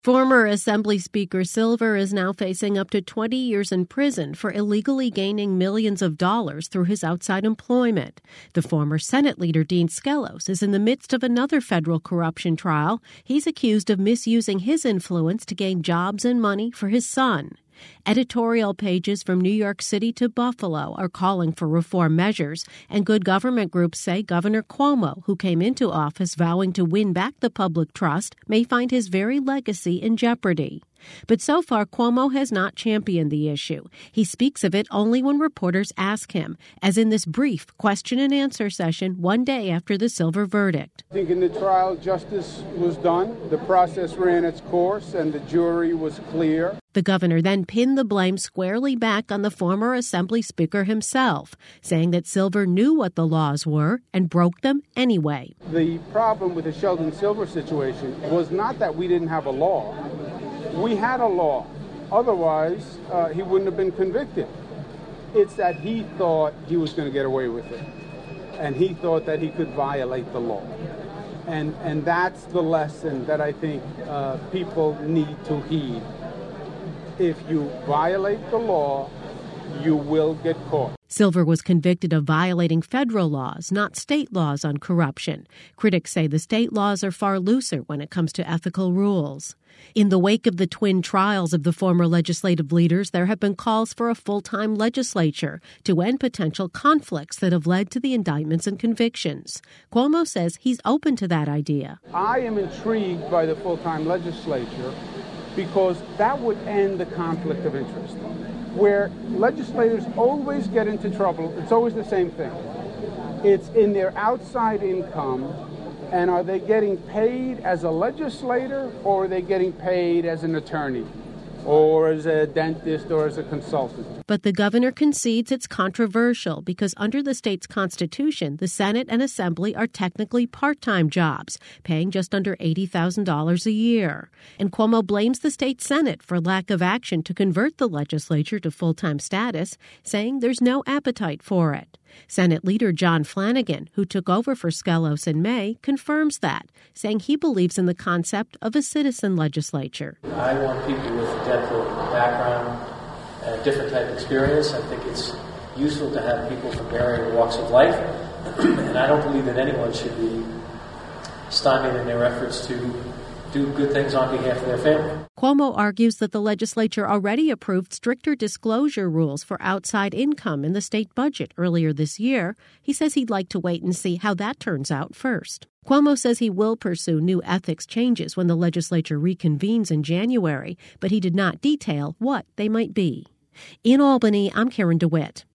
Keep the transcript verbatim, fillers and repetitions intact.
Former Assembly Speaker Silver is now facing up to twenty years in prison for illegally gaining millions of dollars through his outside employment. The former Senate leader Dean Skelos is in the midst of another federal corruption trial. He's accused of misusing his influence to gain jobs and money for his son. Editorial pages from New York City to Buffalo are calling for reform measures, and good government groups say Governor Cuomo, who came into office vowing to win back the public trust, may find his very legacy in jeopardy. But so far, Cuomo has not championed the issue. He speaks of it only when reporters ask him, as in this brief question and answer session one day after the Silver verdict. I think in the trial, justice was done. The process ran its course, and the jury was clear. The governor then pinned the blame squarely back on the former Assembly Speaker himself, saying that Silver knew what the laws were and broke them anyway. The problem with the Sheldon Silver situation was not that we didn't have a law. We had a law. Otherwise, uh, he wouldn't have been convicted. It's that he thought he was going to get away with it. And he thought that he could violate the law. And, and that's the lesson that I think uh, people need to heed. If you violate the law, you will get caught. Silver was convicted of violating federal laws, not state laws on corruption. Critics say the state laws are far looser when it comes to ethical rules. In the wake of the twin trials of the former legislative leaders, there have been calls for a full-time legislature to end potential conflicts that have led to the indictments and convictions. Cuomo says he's open to that idea. I am intrigued by the full-time legislature because that would end the conflict of interest, where legislators always get into trouble. It's always the same thing. It's in their outside income, and are they getting paid as a legislator, or are they getting paid as an attorney, or as a dentist, or as a consultant? But the governor concedes it's controversial because under the state's constitution, the Senate and Assembly are technically part-time jobs, paying just under eighty thousand dollars a year. And Cuomo blames the state Senate for lack of action to convert the legislature to full-time status, saying there's no appetite for it. Senate Leader John Flanagan, who took over for Skelos in May, confirms that, saying he believes in the concept of a citizen legislature. I want people with depth of background and a different type of experience. I think it's useful to have people from varying walks of life, and I don't believe that anyone should be stymied in their efforts to do good things on behalf of their family. Cuomo argues that the legislature already approved stricter disclosure rules for outside income in the state budget earlier this year. He says he'd like to wait and see how that turns out first. Cuomo says he will pursue new ethics changes when the legislature reconvenes in January, but he did not detail what they might be. In Albany, I'm Karen DeWitt.